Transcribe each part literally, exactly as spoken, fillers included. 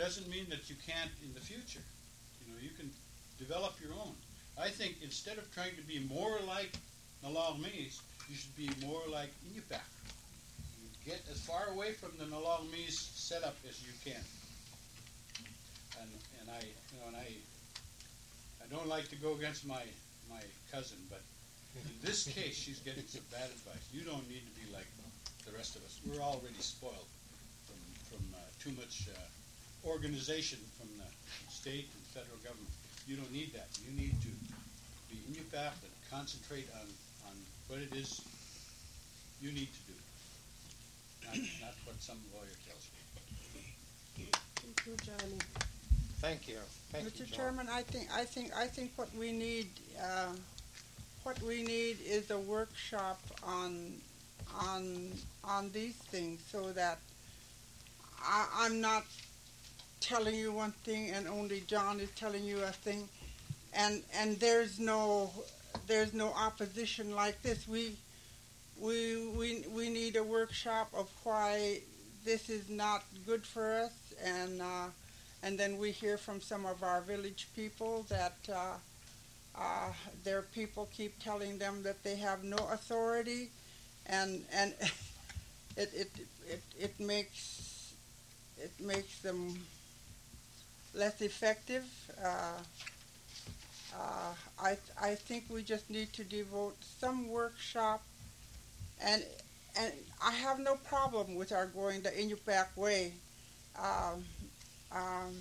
doesn't mean that you can't in the future. You know, you can develop your own. I think instead of trying to be more like Nalalmise, you should be more like Inupiaq. You get as far away from the Nalalmise setup as you can. And and I you know and I I don't like to go against my my cousin, but in this case she's getting some bad advice. You don't need to be like the rest of us. We're already spoiled from from uh, too much uh, organization from the state and federal government. You don't need that. You need to be Inupiaq and concentrate on, on what it is you need to do, not, not what some lawyer tells you. Thank you, Johnny. Thank you. Thank Mister you, John. Chairman, I think I think I think what we need uh, what we need is a workshop on on on these things, so that I, I'm not telling you one thing and only John is telling you a thing, and and there's no there's no opposition like this. We we we we need a workshop of why this is not good for us, and uh, and then we hear from some of our village people that uh, uh, their people keep telling them that they have no authority, and and it it it it makes it makes them less effective. Uh, uh, I I think we just need to devote some workshop, and and I have no problem with our going the Inupiaq way, um, um,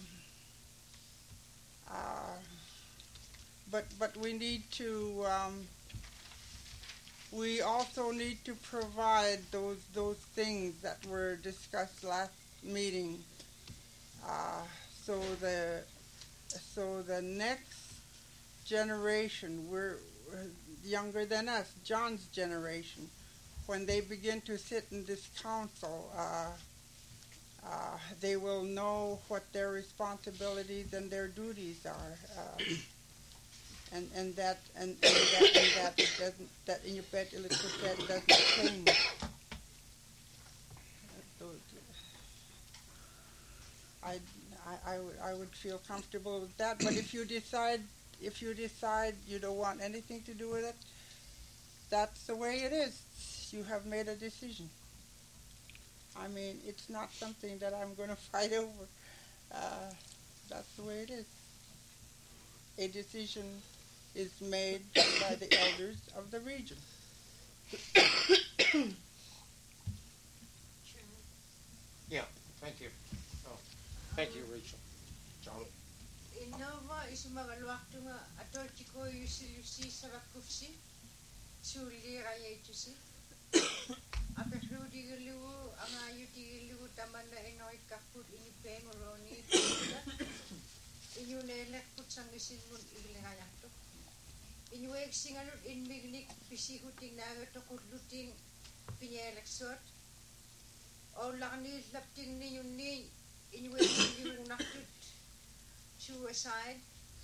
uh, but but we need to um, we also need to provide those those things that were discussed last meeting. Uh, So the so the next generation, we're younger than us, John's generation, when they begin to sit in this council, uh, uh, they will know what their responsibilities and their duties are, uh, and and that and, and that and that it doesn't that Inupiaq Ilikputep doesn't change. I. I, I, would, I would feel comfortable with that, but if you decide if you decide you don't want anything to do with it, that's the way it is. You have made a decision. I mean, it's not something that I'm going to fight over. Uh, that's the way it is. A decision is made by the elders of the region. Yeah, thank you. Thank you, Rachel. John. Innova isumagaluaktunga ato chiko yusi yusi sarakufsi suli rayatusi apesudi gelu anga yuti gelu tamanda enoi kaput ini pengoroni inyune lekput sangisin mun iglerayato inyuek singalut in mignik pisi huting naga tokuluting pinyeleksot o lakni lapting ni yunni Inuit yung nakut suicide,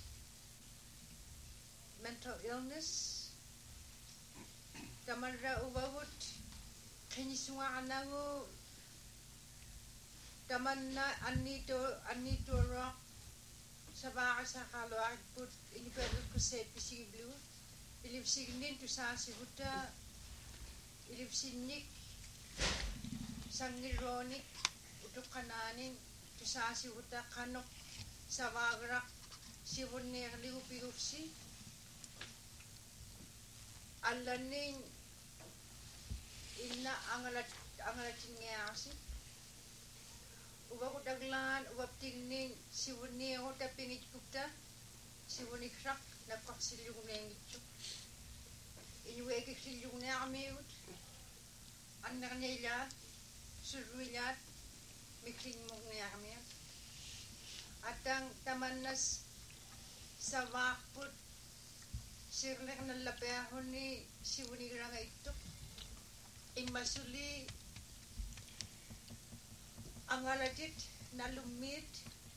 mental illness, tamarra ubawut, kinisunga anango, tamanna anito anito rock, sabaka sa kalawag put inuit ko sa pising blue, ilipsignin to sa sibuta, ilipsignik, sangironik, utuk kananin. Tusasi uta kanok sa wagrak si wunner liupiufsi alaning inna angalat angalatin ngasi uba ko daglan uba tingning si wunner uta pingit kupta si wunik rak napaksilung nengitsu inuwe kisilung na amiut annar nila surwilat mikling mong niya kami. At ang tamanas sa wakput sirlek ng lapehon ni si Wunigra nga ito. Ing masuli ang alatit na lumit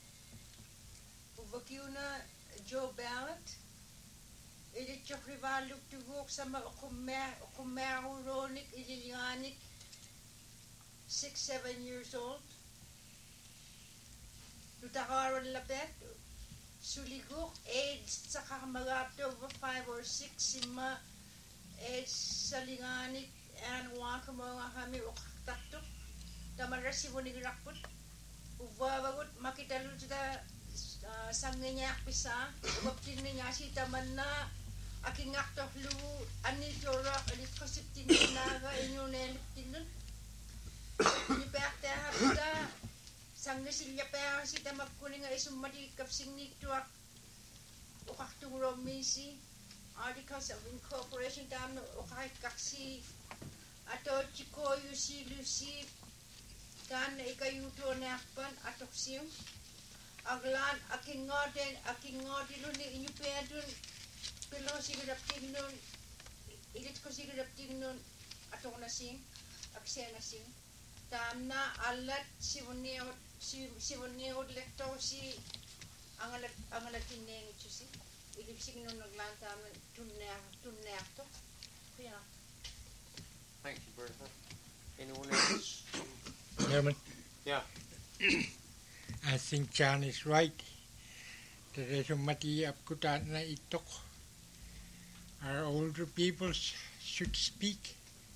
ubagyo na Joe Ballot ilit yung rivalog tugok sa mga kumeronik ililianik six, seven years old. takaran lapet suliguk AIDS sa kakamagapto over five or six sima AIDS salinganit and wakamanga kami ukaktaktuk tamarasi bunigrakput uvawagut makitalut da sangnya pisa waptin niya si tamanna aking akto lu ani jorak alit kosiptin naga inyo neliptinun ni pekte habda sangnya silya pa si tamak kuning ay sumati kapsing ni tuak ukaktung romisi articles of incorporation tam ukay kaksi ato chiko yusi lusi kan ikayuto nakpan atok siyong aglan aking ngoden aking ngodin ni inyo pedun pero sigurap tingnon ilit ko sigurap tingnon atong nasing aksya nasing tamna alat sivoniot si sivoniot lekto si angalat angalat tineng itusi ilip signon naglanta tunner tunner to kaya. Thank you, Bertha. Anyone else? Chairman, Yeah. I think John is right. There is a mati apkutan na itok. Our older people should speak.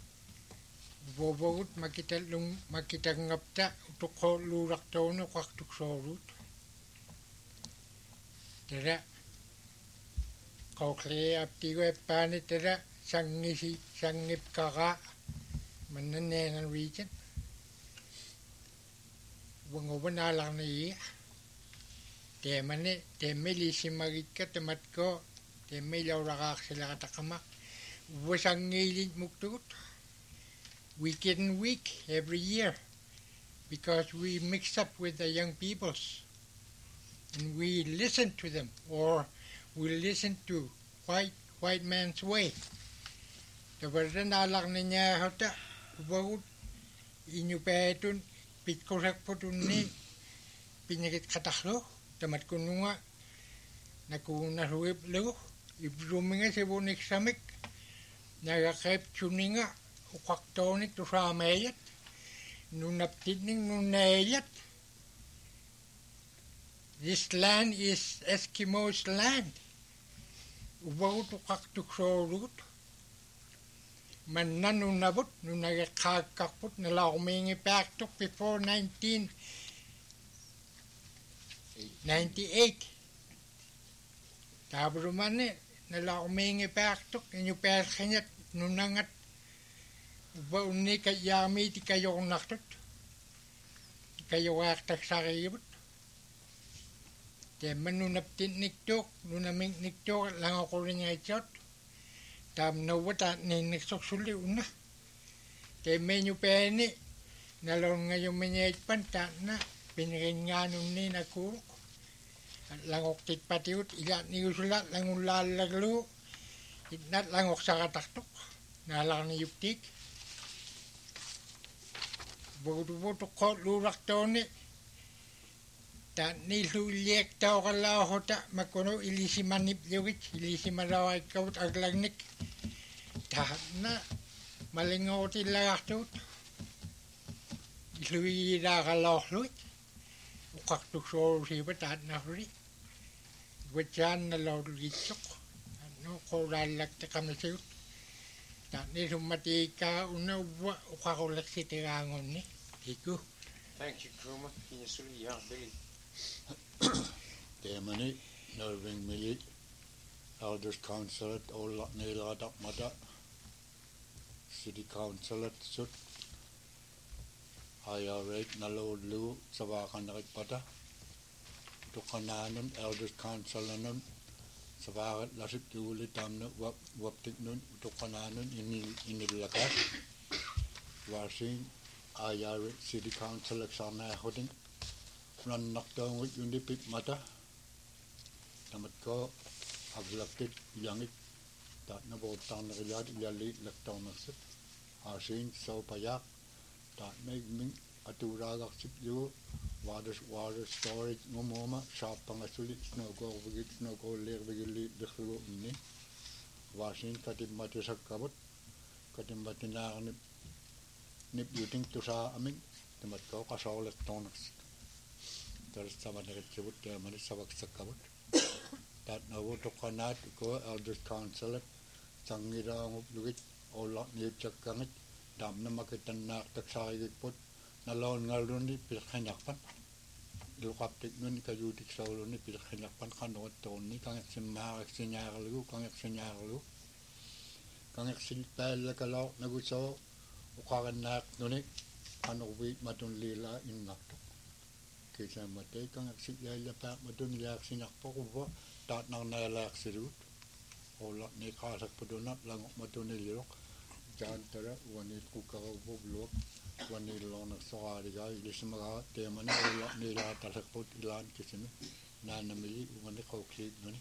Vovot makita lung makita ngapta utoko lurak tono kaktuk sorut. Tera kau kle apti ko epane tera sangisi sangip kaka mananengan region. Wangoban alang ni te mane te meli simagika te matko te meli aurakak sila katakama wasang ngilin muktut week in week every year because we mix up with the young peoples and we listen to them or we listen to white white man's way te verden alang niya hota ubawut inyu petun pitkorak potun ni pinyakit kataklo tamat kununga nakuna huip lo ibruminga sebonik samik nagakep chuninga ukwaktonik to samayat nunaptidning nunayat. This land is Eskimos land ubawut ukwaktuk sorut man nanunabot nung nagkakakpot nila umingi paktok before nineteen ninety-eight. Tapos man eh, nila umingi paktok inyo perkanyat nung nangat ubaw ni kayami ti kayo naktot kayo aktak sa kayibot. Te manunaptin niktok nunaming niktok lang ako rin nga ityot. Tam na wata ni nagsuksuli una. Kaya menyo pene, nalong ngayon menyait panta na, pinirin nga nun ni nakurok. At langok tit patiut, ilat ni usulat, langung lalaglo, itnat langok sa kataktok, nalang ni yuptik. Buto-buto ko, lurak to ni, ta ni luliek tao ka lao hota, makuno ilisi manip yugit, ilisi maraway kaut aglagnik. Tahat na, malingaw ti lagatut. Iluwi da ka lao luit. Ukaktuk soro siya tahat na huli. Wachan na lao luitsok. Ano, koralag ta kami siyut. Tahat ni sumati ka una uwa, ukakulak si tirangon ni. Iku. Thank you, Kuma. Kinyasuli, yeah, Billy. Temani, Nerving Mili, Elders Council at Ola Neladak Mada, City Council at Sut, Haya Rate Nalo Lu, Savakan Rikpata, Tukananan, Elders Council Anon, Savakat Lasip Juli Tamna, Waptik Nun, Tukananan in the Lakas, Washing, Haya Rate City Council at Sana Hodding. Run knockdown with Unipit Mata. Tamat ko, aglapit yangit. Dat na bo tang nakilat iyalit laktaw na sit. Asin so payak. Dat na igming aturagak sit yu. Water water storage ngomoma. Shop pangasulit snow go bigit snow go lir bigili dikhigo ini. Wasin katim mati sakabot. Katim mati na nip nip yuting to sa aming. Tamat ko kasaw laktaw na sit. tar sama negativut ya mani sabak sakabut tat nawo to kanat ko elders council sangira ngup lugit olak ni chakangit dam na makitan nak taksay put nalon ngalun ni pilkhanakpan ilukaptik nun kayutik saulo ni pilkhanakpan kanot ton ni kang simma sinyarlu kang sinyarlu kang silpal kalaw naguso ukanak nuni anuwi matun lila innak kisa matay kang sinyala pa matun liak sinyak po ko tat nang nalak sirut olak ni kasak padunat langok matun nilok jan tara wanil kukakaw blok wanil long nagsakari ka ilismaga temani olak nila talakpot ilan kisimi nanamili wani kauklik nuni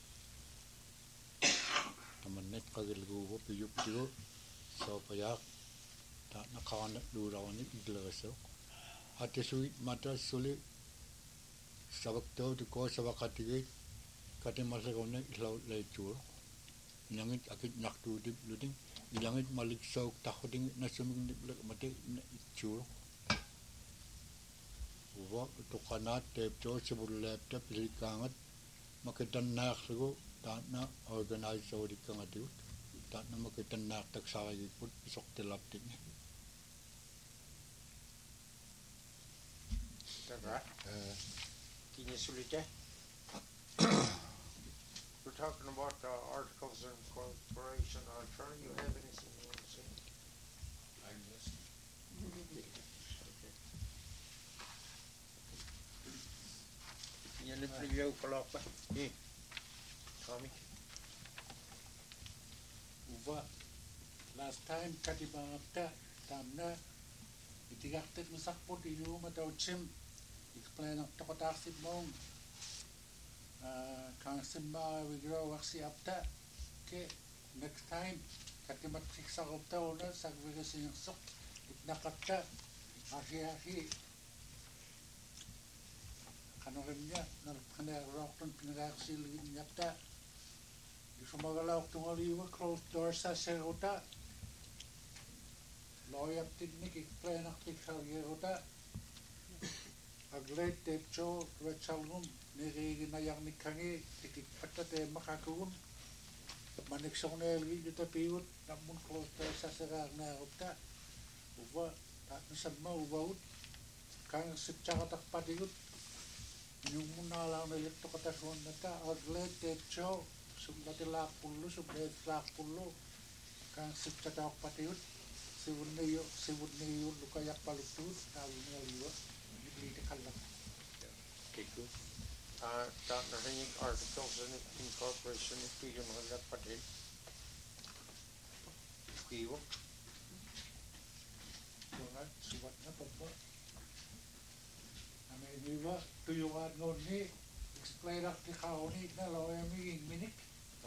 tamanit kagilgubo piyup tiyo so payak tat nakanak durawani iglagasok ati suit mata suli sabak to to ko sabak katigit kati masakone ilaw leitur langit akit naktu dip luding ilangit malik sauk takuding nasuming dip mate chur wa to kanat tep to sebul laptop likangat makitan nak sugo na organize so di kangatut ta na makitan nak tak sawagi put isok telaptik ni Taga. Kini sulite. We're talking about the articles of incorporation. Arthur, you have anything you want to say? I'm listening. Okay. Yan ang preview pala pa. Eh. Tommy. Uva last time katibangapta tamna itigaktet masakpot inu mataw chim explain ang tokotaksib mong kang simba wigro waksi apta ke next time katimat siksakopta ona sagwiga sinyaksok itnakapta ahi ahi kanorimnya narpana rokton pinagaksil nyapta isumagalaw tungaliwa closed door sa serota loyap tiknik explain ang tiksargerota aglet tepcho rechalgum nirigi na yang nikangi tikik patate makakun maniksong na elgi juta piut namun closed door sa serag na rota uwa tak nasagma uwaut kang sipchakatak patigut yung muna lang na lito katasuan na ta aglet tepcho sublati lakpullo sublet lakpullo kang sipchatak patiut siwunniyo siwunniyo lukayak palutut tawin liwa dibli kalam Okay, good. Uh, Doctor Henning, articles of incorporation, if we don't have that patel. Kiwo. Tungat subat na pagbo ame niwa tuyungan ngon ni explain ak ti kaoni na loya mi minik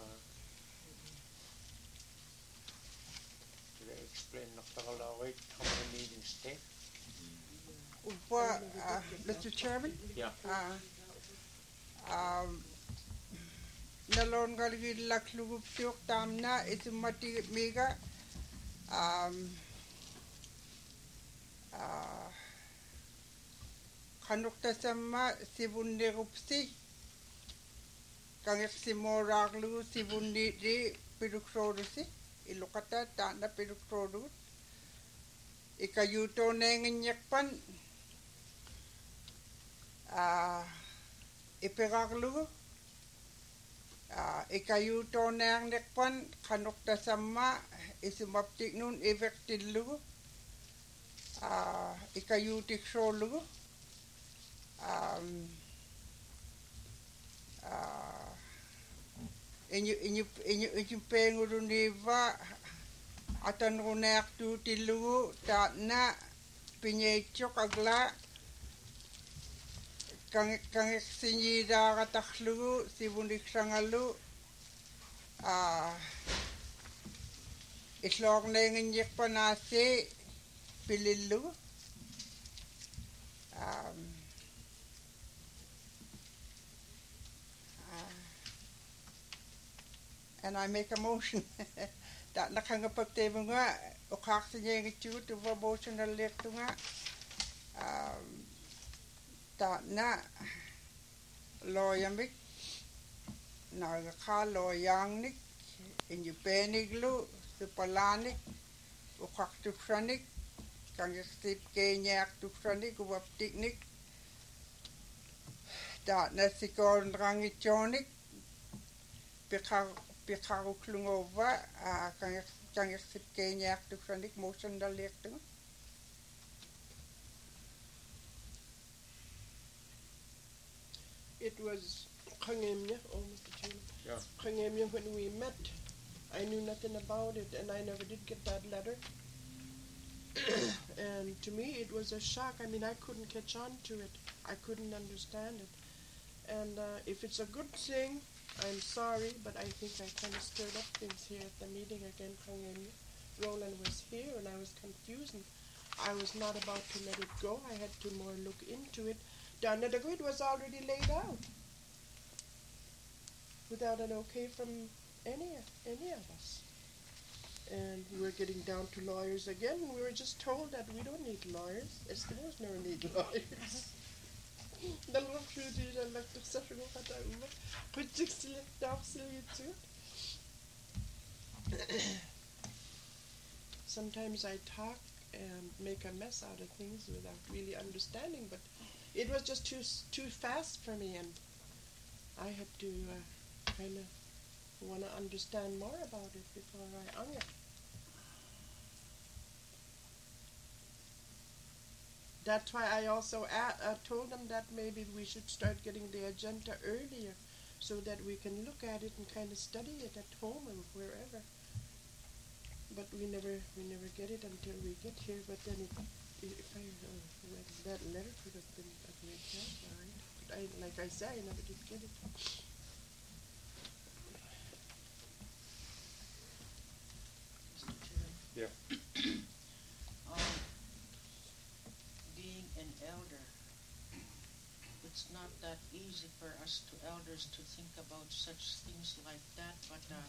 Did I explain nakakalawit how many meetings take? Upa, uh, Mister Chairman? Yeah. Uh, um, nalon galgi laklugup syuk tamna isumati mega um, uh, kanukta sama sibundi rupsi kangek simoraglu sibundi di pirukrodusi ilukata tanda pirukrodu ikayuto nenginyakpan uh, ipiraglu uh, ikayuto nenginyakpan kanukta sama isumaptik nun evektilu uh, ikayutik solu um, uh, inyu inyu inyu inyu penguruniva atan runek tu tilu ta na pinyechok agla kang kang sinyida kataklu sibundik sangalu ah islog nenginyek panase pililu um and I make a motion that nakangapagte mga ukak sa niya ng ito to motion na lekto nga um, ta na loyamik na ka loyangnik in you beniglu supalanik ukak tukranik kang stip kenyak tukranik waptiknik ta na sikon rangichonik pikar pikaru klungova a kang kang stip kenyak tukranik motion dalektu. It was Kangemya, oh Mister Chairman. Yeah. Kangemya, when we met, I knew nothing about it, and I never did get that letter. And to me, it was a shock. I mean, I couldn't catch on to it. I couldn't understand it. And uh, if it's a good thing, I'm sorry, but I think I kind of stirred up things here at the meeting again, Kangemya. Roland was here, and I was confused. And I was not about to let it go. I had to more look into it. The grid was already laid out without an okay from any any of us. And we were getting down to lawyers again, and we were just told that we don't need lawyers. Eskimos never need lawyers. Sometimes I talk and make a mess out of things without really understanding, but it was just too too fast for me, and I had to uh, kind of want to understand more about it before I hung it. That's why I also a- uh, told them that maybe we should start getting the agenda earlier, so that we can look at it and kind of study it at home or wherever. But we never we never get it until we get here. But then it, if I uh, read that letter, could have been a great help, all right? But I, like I said, I never did get it. Mister Chairman. Yeah. Um, being an elder, it's not that easy for us to elders to think about such things like that, but uh,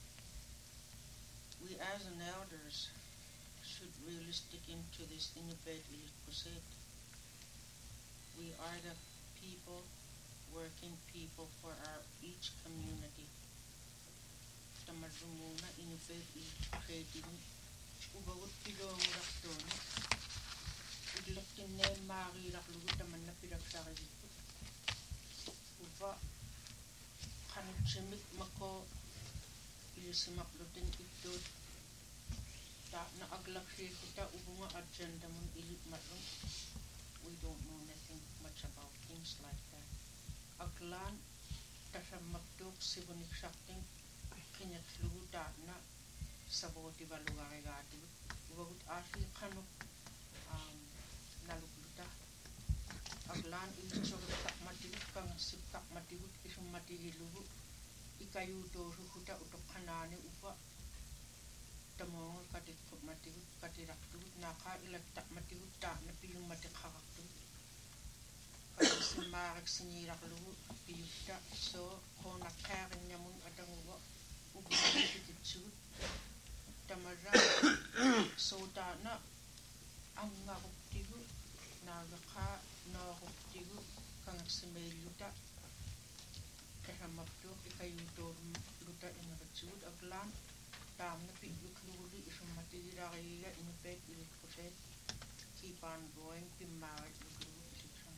we as an elders should really stick into this Inupiat Ilit Crusade. We are the people, working people for our each community. Tamadumuna Inupiat Ilit Crusade ubagut pilomurak doon. Idlaktin na maarirak lugut naman na pinagsakit. Uba kanutsimik mako ilisimaklutin ito ta na aglakshi kita ubunga agenda mun ilit matlong. We don't know nothing much about things like that. Aglan tasamaktuk sibunik sakting kinyatluta na saboti balugari-gati. Ubagut asi kanuk um, nalukluta. Aglan ilisog tak matigut kang siptak matigut isum matigilugu. Ikayuto suhuta utok kanane upa. Tamong katit kop matigut katiraktugut naka ilagtak matigut ta na pilong matikakaktut. Kaya simarak sinirak lugu piyukta so kung nakarin niya mong atang uwa ubukititsut tamara so ta na ang ngakuktigu nagaka nakuktigu kang simayuta kahamapto ikayuto luta inagatsut aglan tam na pigluk luli isang matigirakaya Inupiat Ilit Crusade. Keep on going, pimarat lulu isang.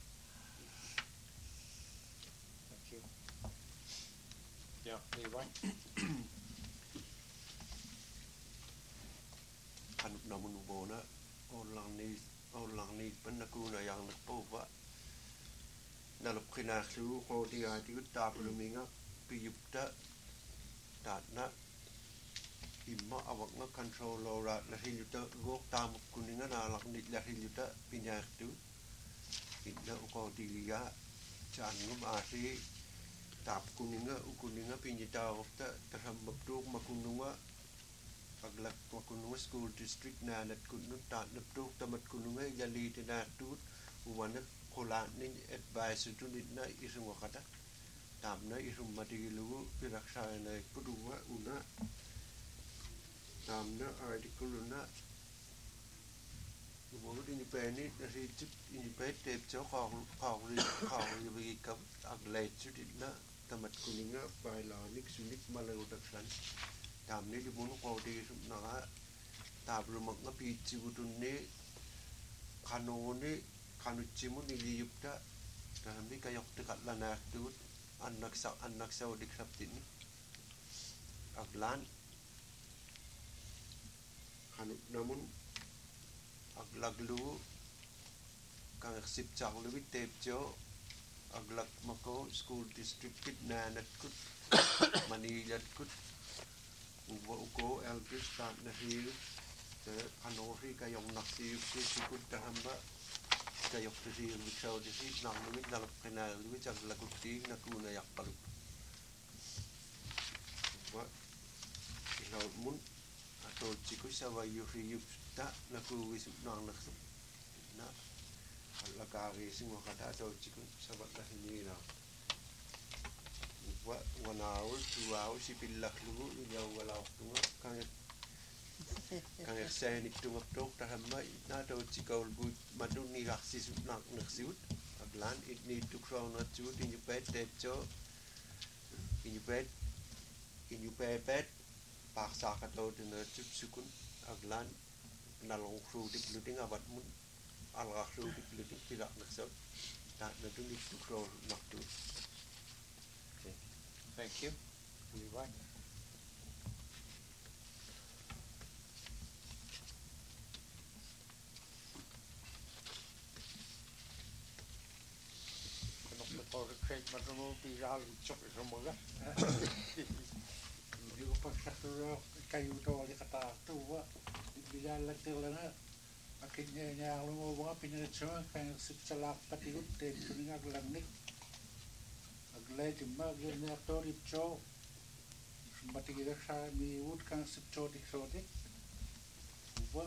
Thank you. Yeah, Levi. Hanap namun ubona orang ni orang ni penakuna yang nakpova. Nalap kinaklu ko dia dia tapuluminga piyupta tatna imma awak nga control ora la hiluta gok tam kuninga na lak nit la hiluta pinyaktu inna ko dilia chan ngum asi tap kuninga ukuninga pinyita ofta terhambuk makununga paglak makununga school district na nat kunun ta naptuk tamat kununga yali tinatut uwana kola ni advice tu nitna isung wakata tamna isung matigilu piraksa na pudunga una tamna article una Gubernur ini peni dari itu ini peni tep jauh kau kau kau yang bagi kau aglai itu tidak tamat kuninga bailanik sunik malah udah kan tamne di mana kau di naga tablo mak ngapi cibutun ne kanone kanu cimun ini yupda tamne kayak dekat lana tu anak sa anak sa di krap ini aglan kanu namun aglaglu kang sip chang lebih tep jo aglag mako school district kit nanat kut manilat kut ubo uko elpis tat na hil te anori kayong naksi kut tahamba kayok tiri mikau disi nang lumit nalap kena lumit aglag kuting nakuna yak palu wa ilaw mun atau ciku sawa yuri yup tak naku wisuk nang naksu na alakari sing wakata atau ciku sabat lah ini na wa wanau tuau si pilak lu ilau walau tunga kang kang senik tunga tok tahama na atau cikau bu madu ni raksi nang naksiut aglan it need to crown at tu in you bed dead jo in you bed in you bed bed paksa katau dengan cup sukun aglan nalong kru di peluding abat mun alga kru di peluding tidak naksau tak nanti di kru naktu. Okay, thank you. We want. Kenapa kau rekait macam tu viral cok semua kan? Dia paksa tu kayu tu dia kata tu wa viral lagi lana. Akhirnya yang lu mau pindah cuma kan secelak patiut te kuninga gelangnik. Aglai cuma dia ni aktor itu mati kita saya mi wood kan sepco di sodik. Wa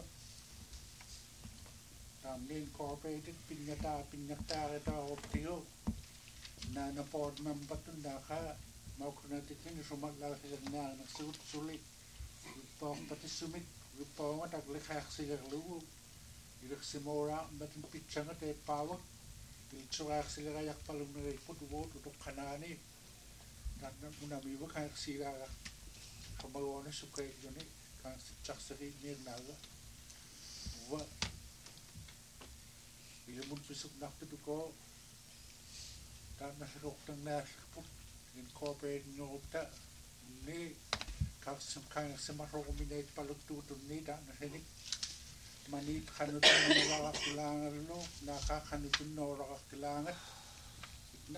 tamni incorporated pinyata pinyata itu optio. Na na board member tu dah kah mau kena tikin semua lagi dengan nak sulit sulit. Rupang pati sumit rupang ada lekah sigar lu. Irak semua batin pitchang ada power. Pilcurak sigar ayak palung nari put wot untuk kanani. Dan muna miwa kan sigar kemaluan suka itu ni kan cak seri ni naga. Wa bila mun besok nak tu ko dan nasrok tang nas put incorporate nyota ni kau semkan semarok minat paluk tu tu ni dan naseni manit kanut norak kilangan lo naka kanut norak kilangan na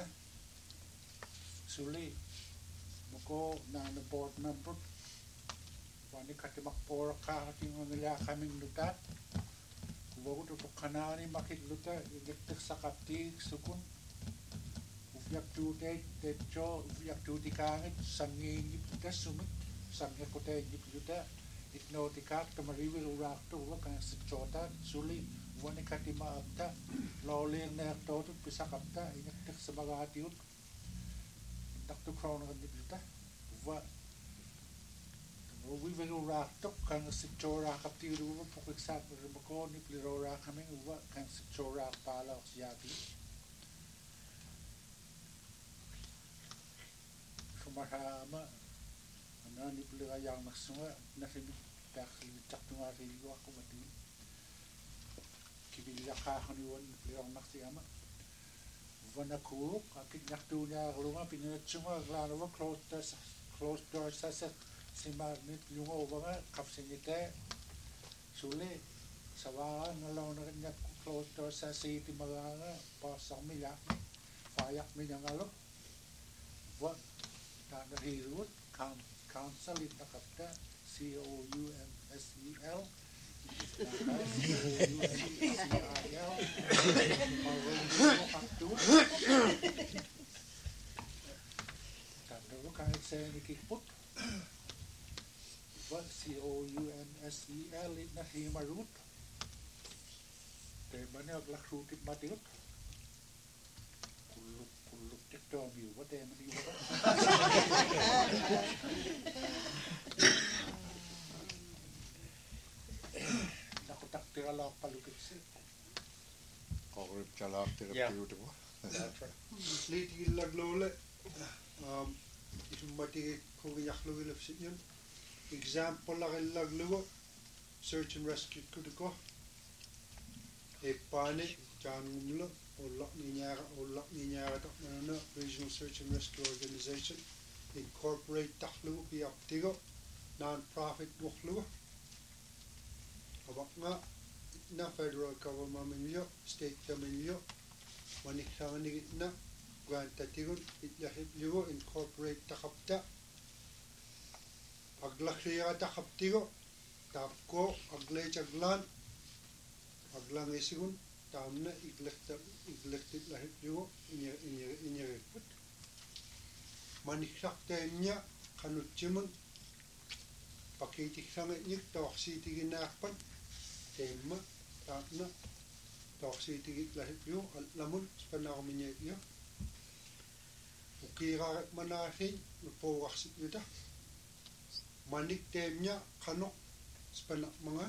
suli moko na na board member wani katimak por ka tingon nila kaming lutat kuwo to kanani makit luta yektek sakapti sukun ufiak tu te te cho ufiak tu tikangit sangi ni putas sumit sangi kote ni luta itno tikak tamariwi urak tu wa kan sechota suli wani katima apta loleng na to tu pisakapta yektek sabagatiut tak tu crown kan ni luta wa we will rock to kan sechora kapti ru pokok sa ko ni plirora kami wa kan sechora pala siati Sumahama anani plira yang maksudnya nasi tak tak tu hari lu aku mati kibila ka hani wan plira maksudnya wana ku akit naktunya rumah pinat cuma lano close close door sa si magnet yung over kapsinite suli sawa nalaw na kanya close door sa city maganga pasang milak fayak minyangalo what tanda hirut council it nakapta C O U M S E L C O U M S E L tanda ko kahit sa nikikput what C O U N S E L it na himarut te bane agla krutit matirut kuluk kuluk tiktok view what te mani wa nakutak tira la Taaqalukitsi. Qorip chalaq Yeah. terapiutua. That's right. Liitigillagluule um isummati kugiarlugilapsitnun example-arillaglugu search and rescue kutuko eppaani jaangumlu ulla niñaara ulla niñaara taqmanana regional search and rescue organization incorporate taqlugu piartigo non-profit nuqlugu abaqnga na federal government minyo state minyo maniksanganigitna grantatigun itlahiplugu incorporate taqapta aglakhriya taqaptigo tapko aglech aglan aglang isigun tamna iglekta iglektit lahiplugu inya inya inyariput maniksakteenya kanutchimun pakitiksangitnik tawaqsiitiginnaarpan teemma taapna tawaqsiitigit lahiplugu allamun spanaarumiñaipio ukiiraarik manaasin nupuuqarsitnuta manik teemnya qanoq spanaqmanga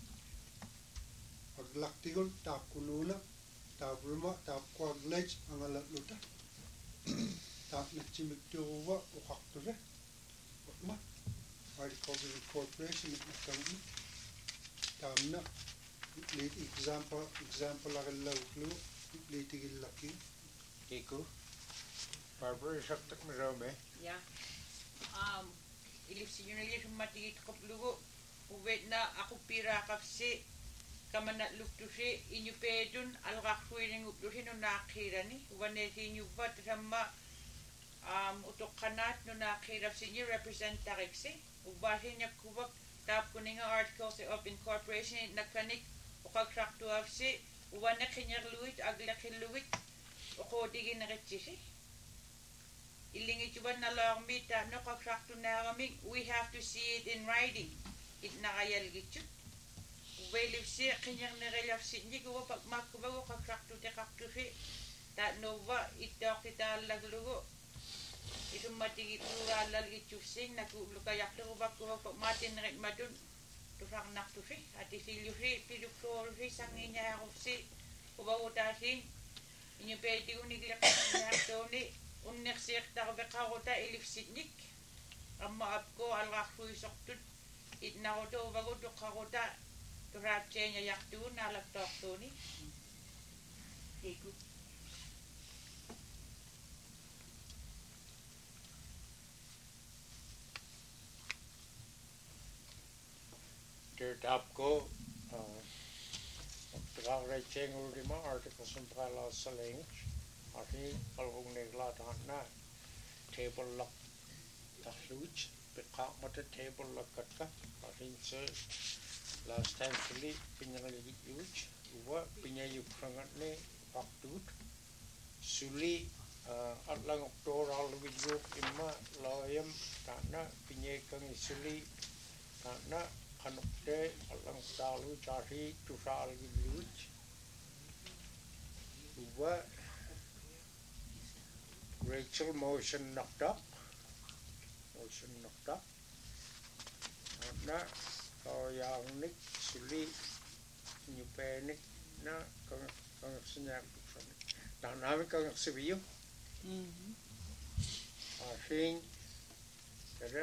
aglaqtigun taapkunuuna taapruma taapkuaglech angalatluta taapnatsimiktuuruva uqartuse ma agricultural corporation iqqamma taamna lead example example arillavuklu leetigillaki Kiku. Barbara saktak mirome. Ja. Um, ilipsinunili summatigit koplugu uvetna aku pirakafsi kamanat luktusi inyupedun alqaqsuining uplusi nunaaqirani uvanesi inyuvat samma um utoqqanat nunaaqirafsini representareksi ubasinya kubak tapkuninga articles of incorporation nakanik uqaqraqtuafsi uvaneqingerluit aglaqilluit uqotigineritsi Illingichuban nalormi ta noqaqraqtunaarami we have to see it in writing it naqayalgitchut uvelipsi qingernerelafsitnik uvapak makkuvagu qaqraqtuteqartusi ta nova ittooqtitaalaglugu isummatigitluaallalgitchussing naku lukayarteruvakkuvapak maatinnerit tufaqnartusi atisillusi piluksuorusi sangiñaarufsi uvagutaasiin iñupeetigunigileqartunaartuuni unnersiiqtarveqaruta ilifsitnik amma apko alqarluisortut itnaruta uvagu tuqqaruta turaatseeñajartuun naalaktoortuuni iku Tapko Trarechengurima articles in Prala Salinch Arhi Alguneglatana table lock Tahluch Pekakmata table lockata Arhin last time Philip Pinali Uch Uwa Pinayu Prangane Paktut Suli Atlang Octoral Vidu Imma Loyam Tana Pinakang Suli Tana Kanukte alang dalu cari tusal giluj uwa Rachel motion knocked up motion knocked up na kau yang nik suli nyupenik na kang kang senyak dan nami kang sebiu asing kada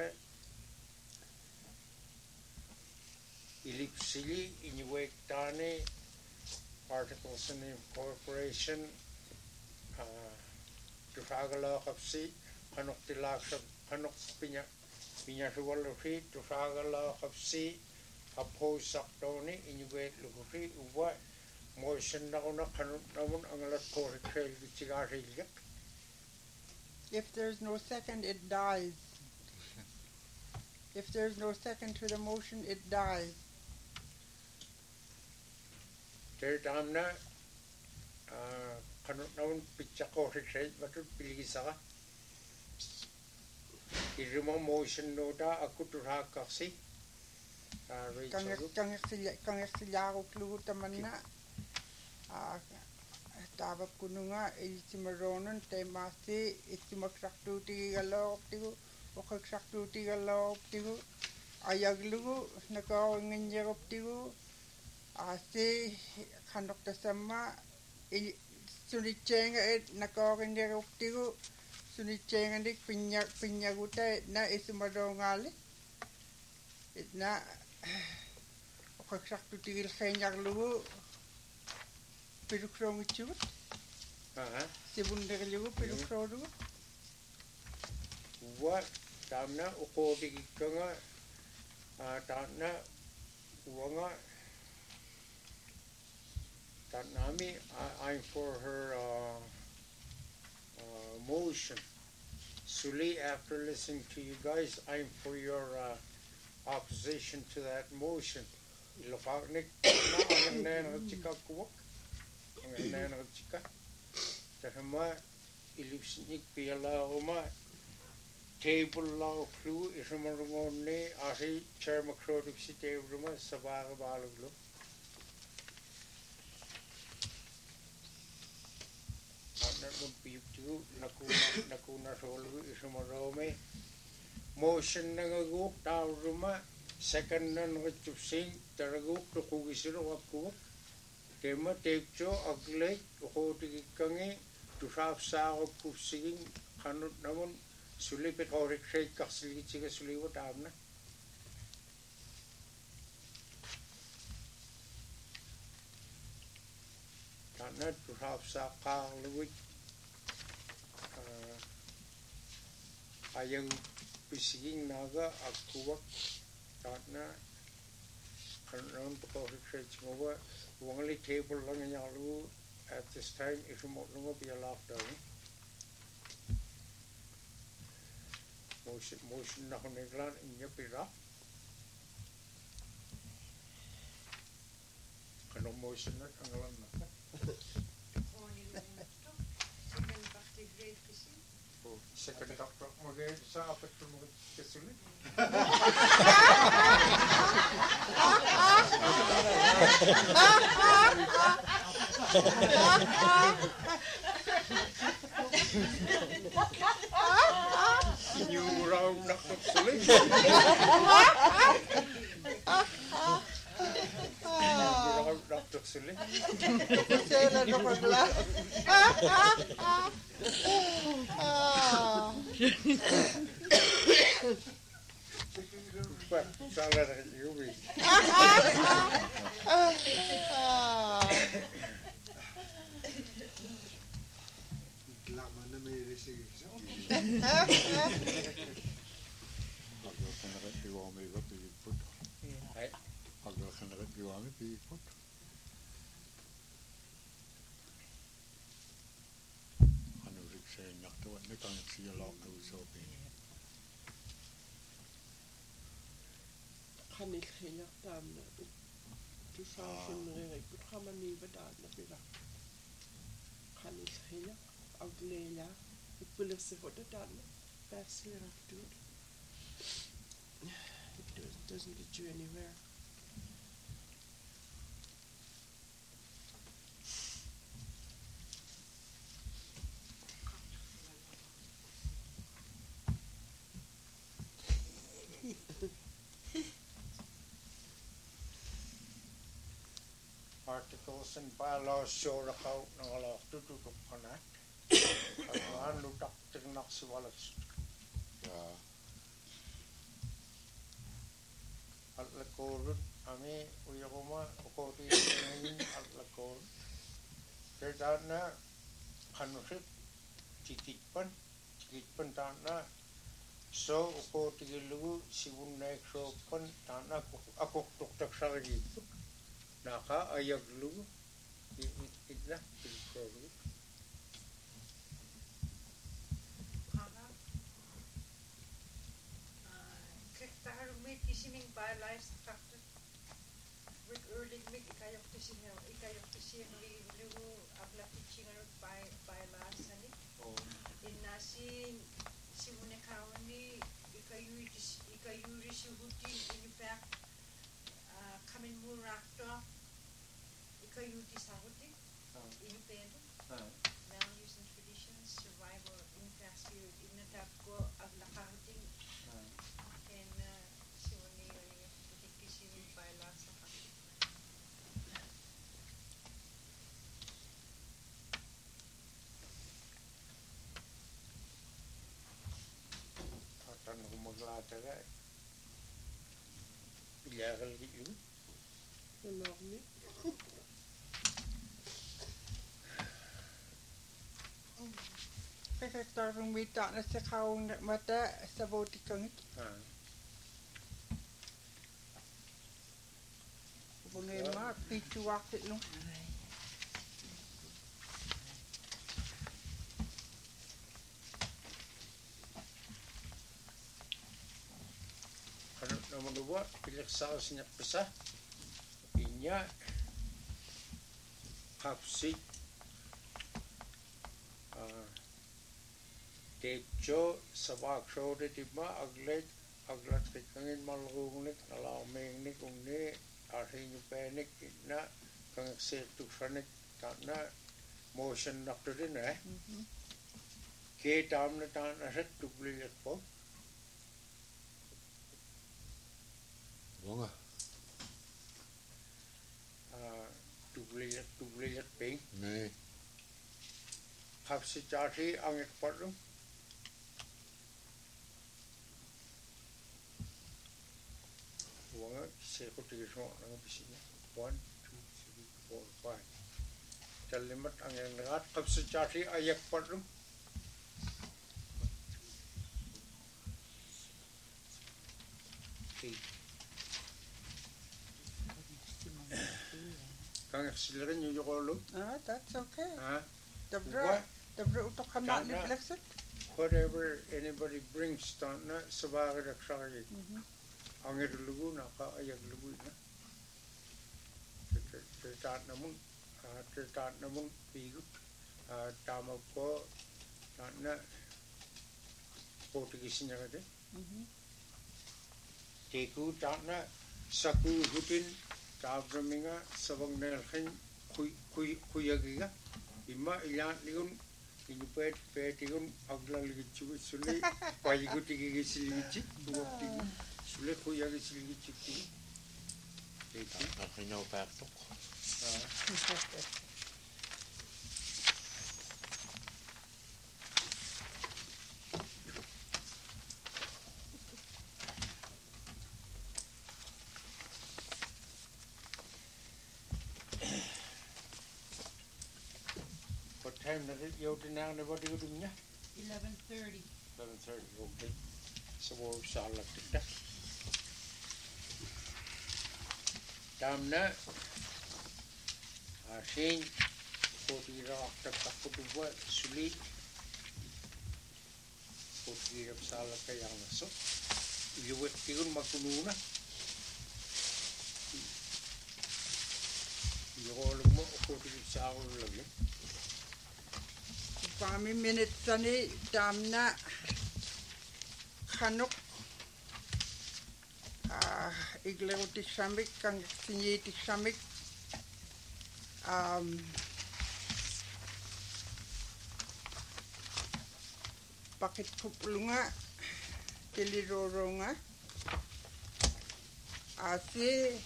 Ilipsili inyuektane articles in incorporation uh tufagala kapsi kanok tilak kanok pinya pinya suwalufi tufagala kapsi aposak toni inyuet lukufi uwa motion na kuna kanok namun angalat kore trail gitigari. If there's no second, it dies. If there's no second to the motion, it dies. Ter damna kanut naun pichako rikret matut pilisaka irimo motion noda aku turakasi kang kang silago kluta manna tabab kununga isimaronon temasi isimakraktuti galo tigu okakraktuti galo tigu ayaglugu nakaw nginjagop tigu Asi kanok tasama i sunichenga et nakorinero tigu sunichenga dik pinya pinya guta na isumadongali it na okaksak tu tigil khenyak lugu pirukrong ichut Aha. sibundek lugu pirukrong lugu Wa tamna ukodi kanga tamna wanga Tanami, I'm for her uh, uh, motion. Suli, after listening to you guys, I'm for your uh, opposition to that motion. Ilafaknik na ang nana chika kuwak, ang nana chika. Tahama ilipsnik piyala oma table law flu ishamarungon ne asi chair makrodik si table ma sabaga baluglo. Naku nakuna nakuna solu isumarome motion nangagu tauruma second nangatupsing taragu tukugisiro wakku tema tekcho agle hoti kange to have sao pusing kanut namun suli pekorik shake kasli chiga suli watamna Tanat to have sa karluwit ayang pisiging naga akuwak tatna kanon pekorik shake ngawa wangli table lang nyalu at this time if you want to be a laugh down motion motion na honeglan inya pira kano motion na anglan na oh second doctor mage sa apat mo kesuli You round nak kesuli round nak kesuli Sela dokogla But salah dah you Lama na may resig. Agak kena diwami ba piput. Hai. Agak kena diwami piput. Anu riksa nak tu ni kan sialak tu sobi. Kanil khenyak tamna tu saasin ngerik put khamani badana pira kanil khenyak agleya ipulir se hoda tamna basir after it doesn't get you anywhere. Articles and bylaws show the how ng alok to to to kana. Ano doctor nak si walas. Ya. At lakorud ami uyakoma ukoti ngin at lakor. Kaya na kanusip tikitpan tikitpan tana so ukoti gilu sibun naik so pan tana ako tuktak sarili. Naka ayaglu itna pilkoro Krektar mit isiming bylaws factor with early mit ikayok to sinyo ikayok to sinyo lilu abla teaching by bylaws ani inasi simune kauni ikayuri ikayuri suhuti in fact kamin murakto ikayuti sahuti inupedo now using traditions survival in past period inatako aglakahuting and siwani utikisinin bylaws maglatara. Ilagal gitu. Enorme. Kaya tarong wita na sa kaong mata sa boti kang Ah. Bunga ma pitu wakit nung. Ano naman dua, pilaksa sinya pesa. Inya hapsi ah techo sabak shode timma aglet aglat kangin malgungnik nalamengnik ungne arhinyu penik na kang setu franik kana motion nakdin eh ke tamna tan aset duplicate po Bunga. ah duplicate duplicate ping Nee. hapsi chati angek padum Bunga seko tiga semua nang bisinya one two three four five kalimat angek negat hapsi chati ayak padum kang silaran nyu jokolo Ah, that's okay. ah Dabra, What? dabra utok kama Tana. ni flexit. whatever anybody brings tana sabaga raksagi angir lugu na ka ayak lugu na tetat namun tetat namun pigu tama ko tana Portuguese nya kade teku tana saku hutin tabraminga sabang nelkhin kui kui kuyagiga imma ilan ligun Inupet petigun agla ligichu suli paiguti gigi ligichi tuwti suli kuya gigi ligichi ti teki Nakinaw paktok. what time na rin yaw tinang na ba tigudum niya eleven thirty. eleven thirty okay so wo salat kita tam na asin potira akta takudubwa suli potira salat kayang naso iuwet tigun makununa iuwalong mo potira salat lagi Pami minutes ani damna kanok ah iglew ti shamik kang sinyi ti shamik um pakit kuplunga tiliroronga asi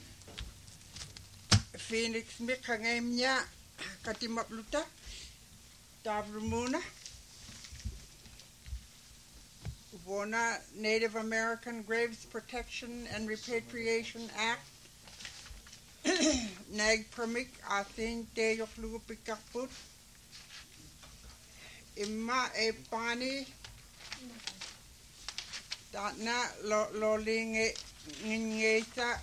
Phoenix mi kangemnya katimapluta Tavrumuna, Wona Native American Graves Protection and Repatriation Act, Nag Permik, Athin Teyo Flugupikaput, Imma e Pani, Datna Loling Ngesa,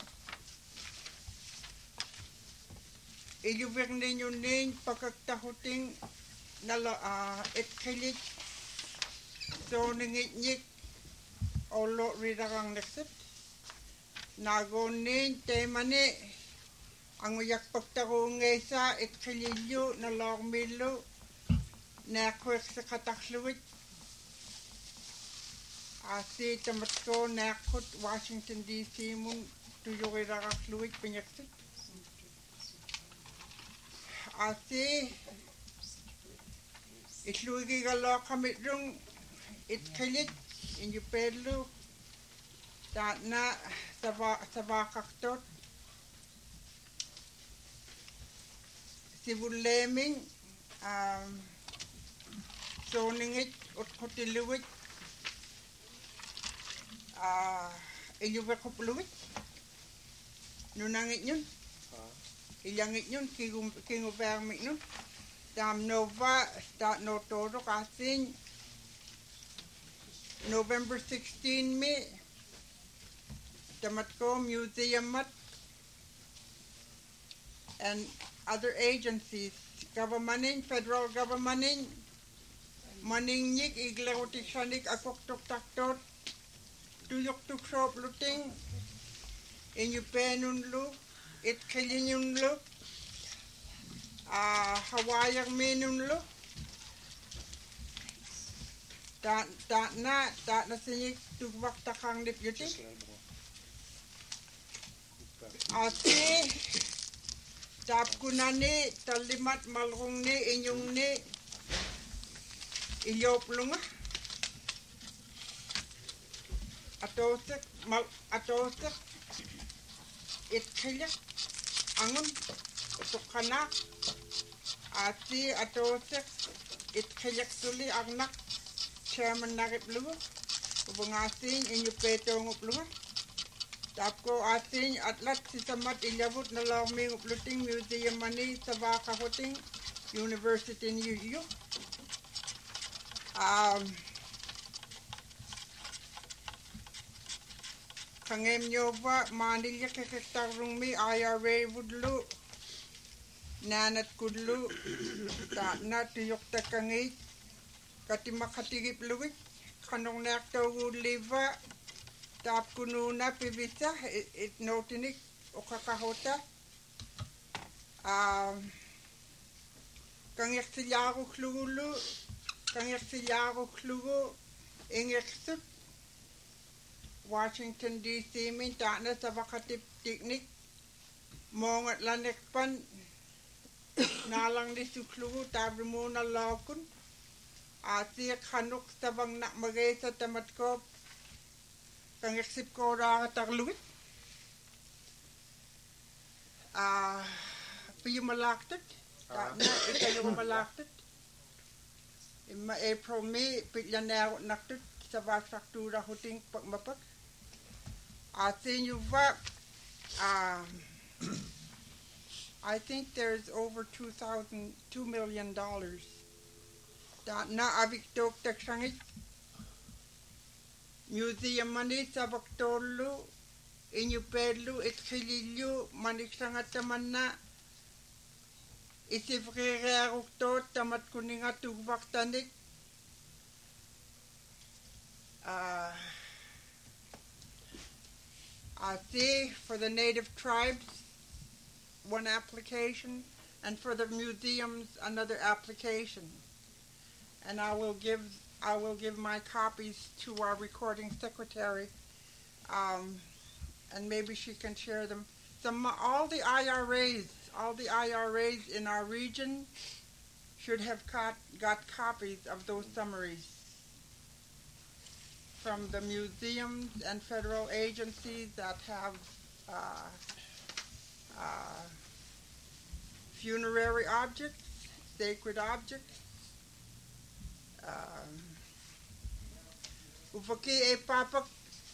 Ilubirnin yung ning pagkaktahuting nala ah it kilit so ningit nyik olo ridakang next nagonin temane ang uyak pagtako ngesa it kililyo na lormilo na kwek sa katakluwit asi tamatko nakot Washington D C mun tuyo ridakakluwit pinyaksit asi Itlugi galo kamit rung it kilit in you pedlo that na saba sabakaktot sibuleming um zoning it ut kotiluwit Ah, iluwekop luwit. Nunangit yun. Ilangit yun, kingupermik nun. Tam Nova, start no todo kasing November sixteenth me. Tamat ko museum mat and other agencies, government, federal government, maning nyik iglarotik shanik akok tok taktot, tuyok tuk shop luting, inyu penun lu, it kilin lu, ah Hawaiian menun lu, tak tak na tak na sinik tuk wakta kang dip yuti, asi tap kunani talimat malrung ni inyong ni iyop lunga atosek mal atosek it kaya angon utok kana ati atosek it kaya suli agnak chairman nagip lunga ubungasin inyo petong lunga Tapko ating atlat si samat ilyabut na laming upluting museum mani sa baka huting University in New York. Um, kangem nyo ba manilya kakitarong mi I R A wudlu nanat kudlu ta na tuyok ta kangit katimakhatigip luwik kanong nakta wudliva tap kununa pibisa it, it notinik okakahota um kangyak silago klugulu kangyak silago klugu ingeksut Washington D C min takna sa bakatip tiknik mongat lanek pan nalang di suklugu tabi muna lakun asi kanuk sabang nak magay sa tamat ko Kangeksip ko ra tagluwit. Ah, piyo malaktat. Na ikayo malaktat. Ima April May pityan na naktat sa basaktura huting pagmapak. Atin yung va um I think there's over two thousand two million dollars. Da na abiktok taksangit Museum mani sa baktolu, inyo pelu, itkililyo, maniksangat taman na, isifrireruk to, tamat kuninga tugbaktanik. Uh, I see for the native tribes, one application, and for the museums, another application. And I will give I will give my copies to our recording secretary, um, and maybe she can share them. Some, all the I R As, all the I R As in our region should have got, got copies of those summaries from the museums and federal agencies that have uh, uh, funerary objects, sacred objects. Um, Ufaki e papak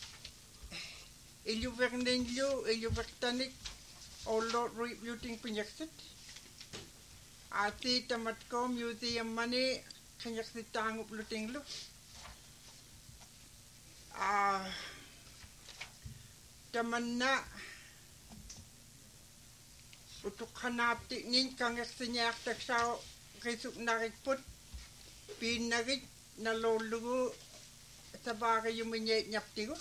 iluverninlu iluvertanik o lot rebuting pinyaksit. Ati tamat ko museum mani kanyaksit tangup luting lu. Ah, taman na utuk hanap tiknin kanyaksinyak taksaw kisuk narikput pinagit na lolugu sa bagay yung minyet nyaptigo.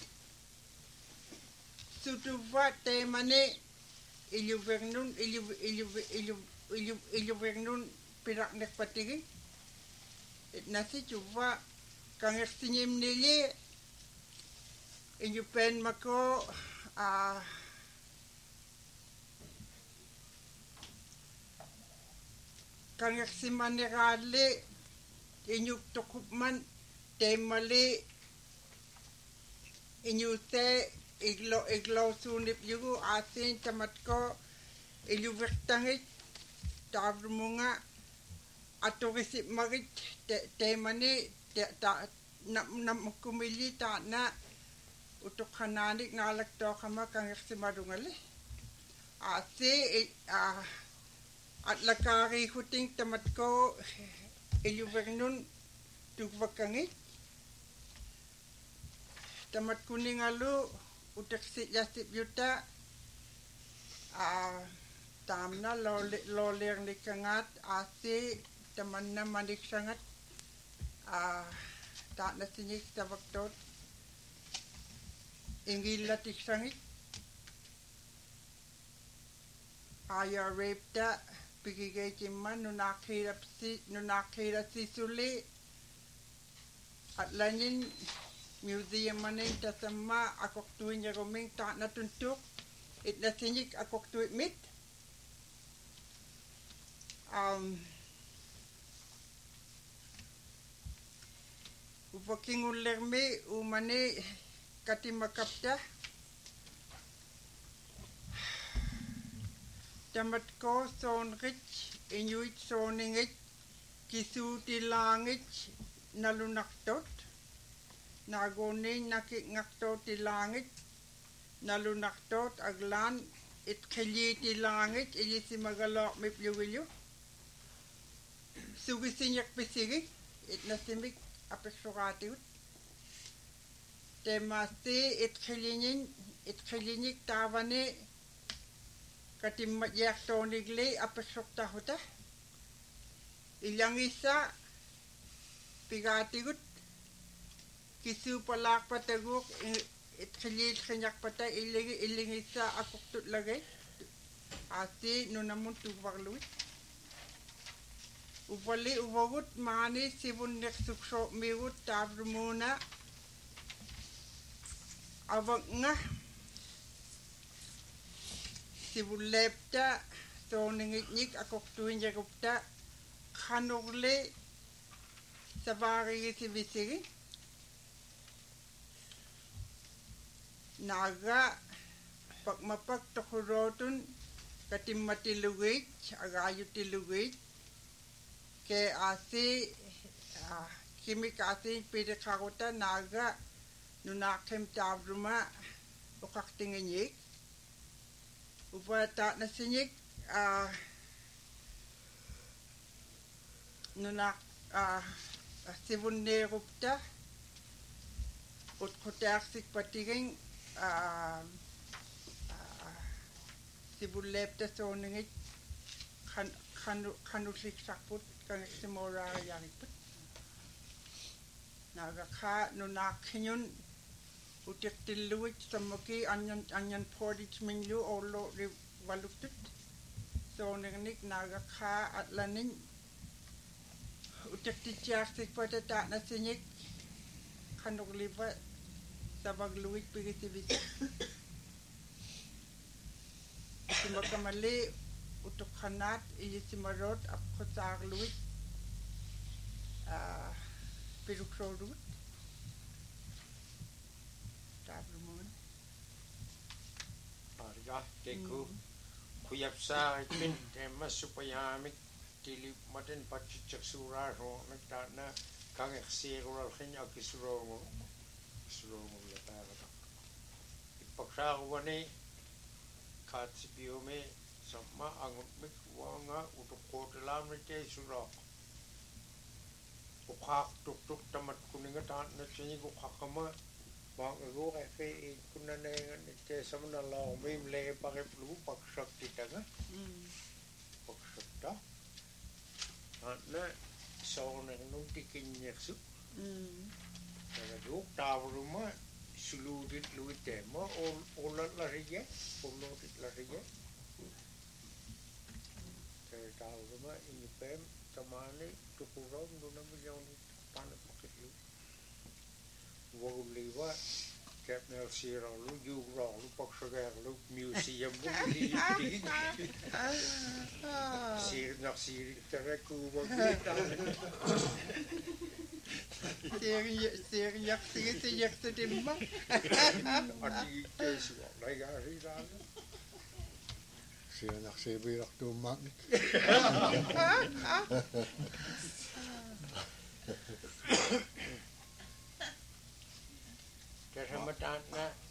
Sutuvat te mane iluvernun ilu ilu ilu ilu iluvernun pirak nekpatigi. It nasi chuva kangesinyem nili ilupen mako ah kangesimane rale inyuk tokupman temali inyute iglo iglo sunip yugu asin tamat ko iluvertangit tabrumunga atorisip magit temani ta na kumili ta na utuk kananik nalak to kama kang simarungale a se a at lakari huting tamat ko iluvernun tugwakangi tamat kuning alu utak si jasip yuta a tamna lo ler ni kangat a se taman na manik sangat a ta na sinik tabaktot ingil latik sangit aya repta pigigay kiman nunakirap si nunakirap si suli at lanin museum maning tasama akok tuin ya roming ta natuntuk it na sinik akok tuit mit um upaking ulerme umane katimakapta tamat ko son rich inuit soningit kisu tilangit nalunaktot nagonin nakik ngaktot tilangit nalunaktot aglan it khili tilangit ilisi magalok mipluwilyo sugisinyak pisigi it nasimik apesogatiut temasti it khilinin it khilinik tavane katimmat yak tonigle apesok tahuta ilang isa pigatigut kisu palak pataguk it khilil khanyak pata iling iling isa akuktut lagay ati nunamun tugwagluit upali uwagut mani sibun nek sukso migut tabrumuna awak nga sibun lepta soningit nik akok tuin jagupta khanugle sabari sibisigi naga pagmapak tokurotun katimati lugit agayuti lugit ke asi kimik asi pide kagota naga nunakem tabruma ukaktinganyik upata nasinyik nunak sibun nerupta utkotaksik patiging sibun lepta soningit kan kanu kanusik sakput kang simora yang put naga kha nunak hinyun utik tiluit samaki anyan anyan portage minglu olo ri walutut so nik naga kha atlanin utik tichak sik pada ta nasinyik kanuk liba sabag luit pigitibit simakamali utuk khanat iyi simarot apkosak luit ah piruksorut tabrumon arga teku kuyapsa itin tema supaya mik tili maten pachicak surah ro nakana kang eksiral khanya kisuro kisuro mulata ipaksa wane katsibiome sama angut mik wanga utuk kotelam rite surah ukak tuk tuk tamat kuninga tan na chini ukakama bang ego efe kunane nite samna la mim le pake plu paksak titaga paksak ta na sauna nung tikin nyeksu na duk tavruma suludit luite ma ol olat la rige olotit la rige tavruma ini pem tamane tukurom duna milyon panas pakai wau lewa kapnel sira lu jura lu paksagar lu museum lu di sir nak sir tereku wagi sir sir yak sir yak sedimma adi tesu lai gari ran siya naksebirak tumak Kesamatan na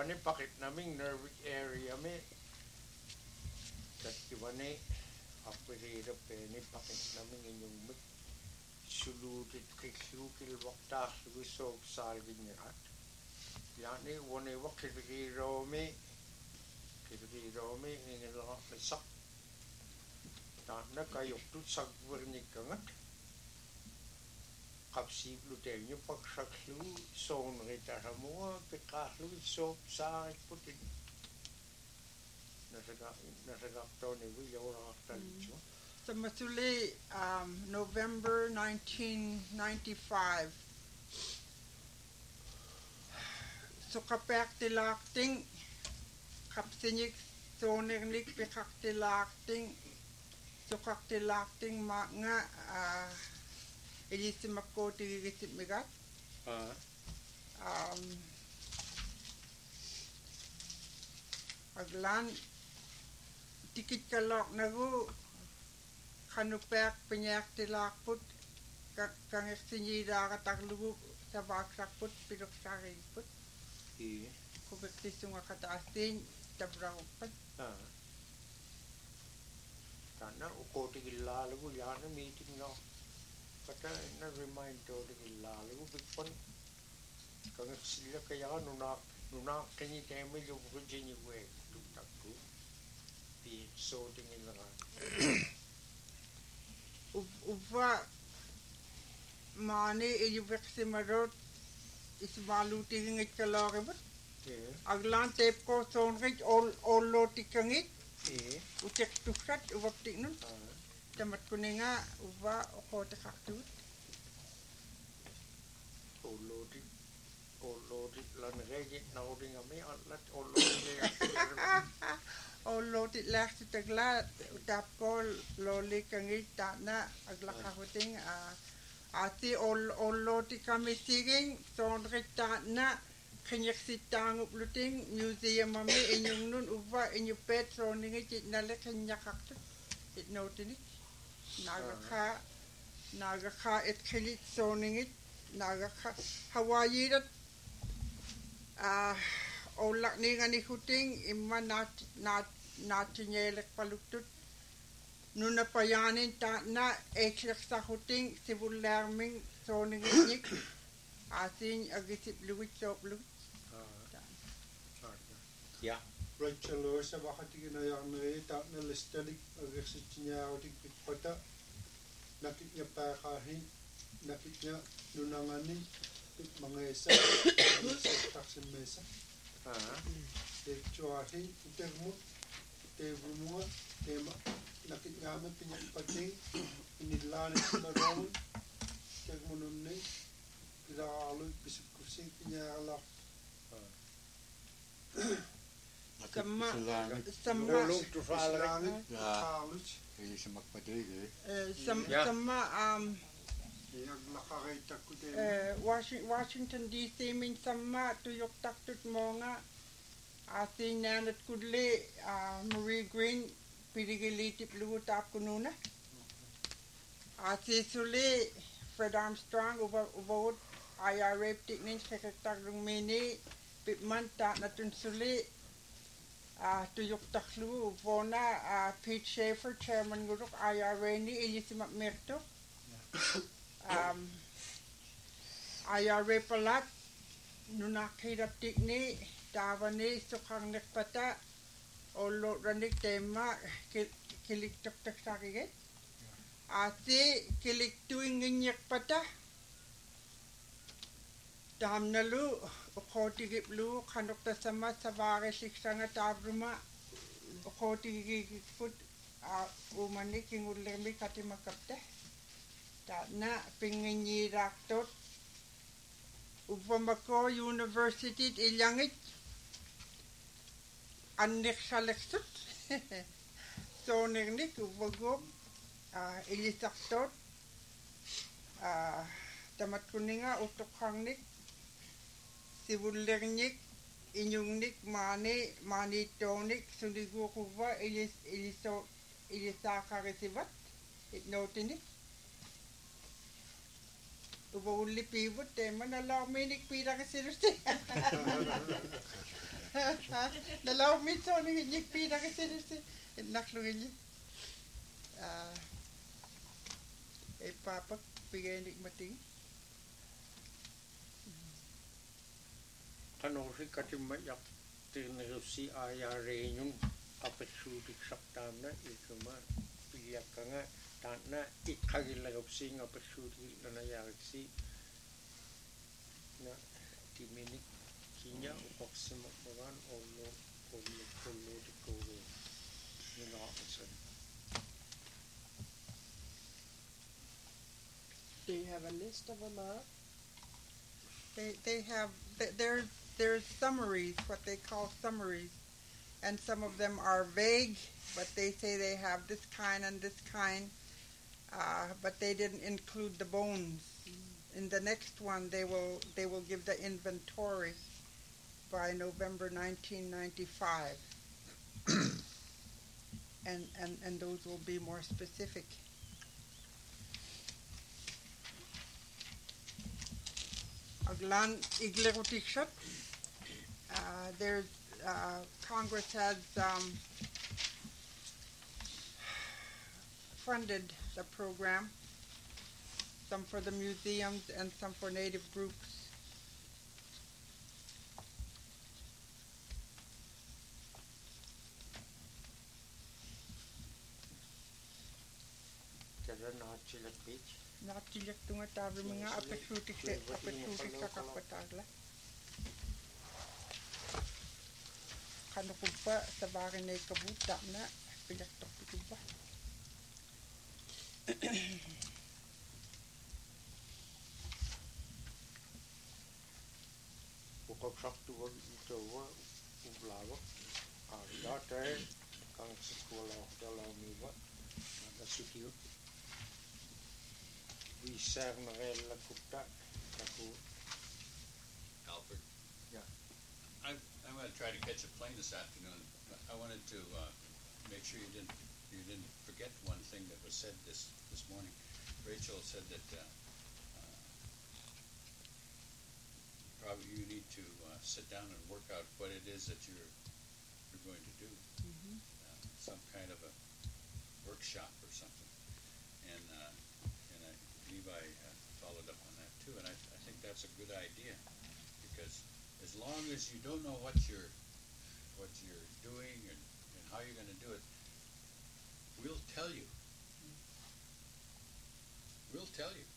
Ivani pakit naming nervous area me. Kat ivani apirira peni pakit naming inyong mik. Sulutit kiksukil wakta sugisog salginyarat. Yani wani wakiriro me. Kiriro me ingin lang sak. Tanda kayok tu sagwernik kangat. Kapsip lu tenyo pagsaklu son rita semua pekahlu sop sa putin. Nasagap nasagap to ni wi orang talicho. So Masuli, um, November nineteen ninety-five. So kapek tilakting kapsinik sonerlik pekak tilakting so kak tilakting ma nga uh, Elisi makko tigigisip migat. Ah. Um, aglan tikit kalok nagu kanupek penyak tilak put kang sinida kataglugu sa baksak put pidok sari put. Iya. Kubek tisunga kata asin tabrang put. Ah. Karena uko tigila lagu yana meeting no. Kata na remind to the lalu bigpon kang sila kaya nunak nunak kani kami yung Virginia way to taku be so tingin lang uva mani iyubek si marot ismalu tingit kalaki ba aglan tape ko sonrit all all lo tikangit eh utek tuksat uwap tiknun tamat kuninga uva ko takatut olodi olodi lan regi nauding ami atlat olodi olodi last tagla tap ko loli kangit tana aglaka huting a ati ol olodi kami siging sonrit tana kanyak sitang upluting museum ami inyong nun uva inyo pet soningi chit nale kanyak akta it notini Nagaka Nagaka et kilit zoning it Nagaka Hawaii that ah olak ni ngani huting imma nat nat natinyelek paluktut nuna payanin ta na eksak sa huting sibul lerming zoning it nik asin agisip luwit sop luwit ya Rachel Lewis sa bakati ginayang nari ta na listadik agak niya utik pitpata nakit niya pakahin nakit niya nunanganin pit mga isa sa taksin mesa ah te chuahi utermo te bumua te nakit niya amin pinagpating inilani sa marong kag mununni kilalo bisip kusing pinyalak sama sama ulung tu falak ya ili sa magpatigil sama sama um uh, Washington, Washington D C min sama tuyok taktut mo nga ating nanat kudli uh, Marie Green pirigilitip lugut ap kununa ati suli Fred Armstrong uba ubawut I R A tiknin sekretary mini pipman ta natun suli uh, tuyok taklu ubona uh, Pete Schaefer chairman guruk I R A ni ilisimak merto um, I R A palat nunakirap tikni tawani sukang nekpata olo ranik tema kilik tok tok sakigit ati kilik tuing nginyak pata dam nalu ukoti giplu kanok ta sama sabare siksanga tabruma ukoti giput umani kingulemi katimakapte na pinginyi raktot Upamako University ilangit annik saleksut so nirnik upagop uh, ilisaktot uh, tamat kuninga utokhangnik sibullernik inyungnik mani mani tonik suligu kuwa ilis iliso ilisakaritibet itnotinik Uba uli pivot eh, mana lau minik pira kasi rusti. Nalaw mitso ni nyikpi na kasi si naklungin. Ah, eh papa bigay ni mating. Kanosi katimayak tinusi ayarenyong apasudik saktamna ikuma piyakanga tanna ikagilagapsi nga apasudik na nayagsi na timinik kinya upaksimakmagan olo olo olo di koro nunakasan. Do you have a list of them all? They they have there's there's summaries, what they call summaries, and some of them are vague, but they say they have this kind and this kind, uh, but they didn't include the bones. Mm. In the next one, they will they will give the inventory by November nineteen ninety-five, and and and those will be more specific. Aglan iglerotikshot. Uh, there's uh, Congress has um, funded the program, some for the museums and some for native groups. Naktilak tunga tabi mga apasutik sa apasutik sa kapatagla. Kano ko pa sa bagay na ikabuta na pinaktok ko ba? Bukak tuwa tuwa ublawa. Ada teh kang sekolah dalam miwa ada situ. Bisa merela kuta aku. Alfred. Yeah. I'm I'm going to try to catch a plane this afternoon. I wanted to uh, make sure you didn't you didn't forget one thing that was said this this morning. Rachel said that uh, uh, probably you need to uh, sit down and work out what it is that you're you're going to do. Mm-hmm. Uh, some kind of a workshop or something. And uh, and I, Levi uh, followed up on that too. And I, I think that's a good idea, because as long as you don't know what you're what you're doing and, and how you're going to do it, we'll tell you. We'll tell you.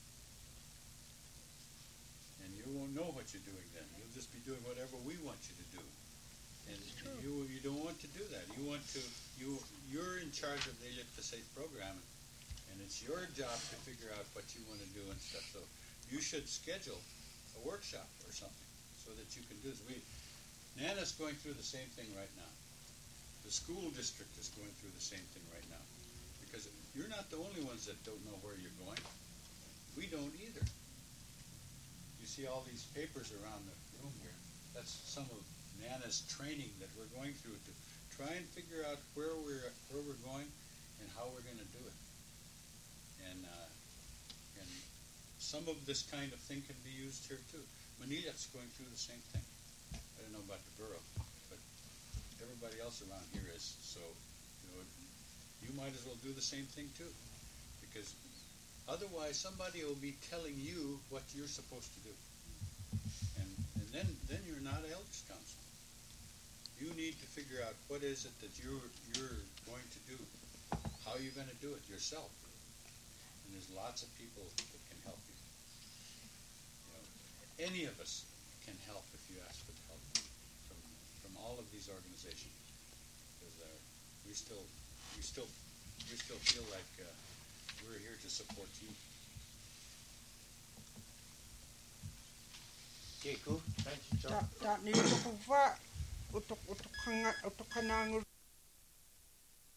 And you won't know what you're doing then. You'll just be doing whatever we want you to do. And you you don't want to do that. You want to you you're in charge of the Iliktasate program, and it's your job to figure out what you want to do and stuff. So you should schedule a workshop or something so that you can do this. We Nana's going through the same thing right now. The school district is going through the same thing right now, because you're not the only ones that don't know where you're going. We don't either. You see all these papers around the room here. That's some of Nana's training that we're going through to try and figure out where we're where we're going and how we're going to do it. And uh, and some of this kind of thing can be used here too. Manilak's going through the same thing. I don't know about the borough, but everybody else around here is. So, you know, you might as well do the same thing too, because otherwise somebody will be telling you what you're supposed to do, and and then then you're not Elders Council. You need to figure out what is it that you're you're going to do, how you're going to do it yourself, and there's lots of people that can help you. You know, any of us can help if you ask for help from from all of these organizations, because uh, we still we still we still feel like uh, we're here to support you. Thank you, John. Ta ta ni ko fa utok utok hanga utok kanang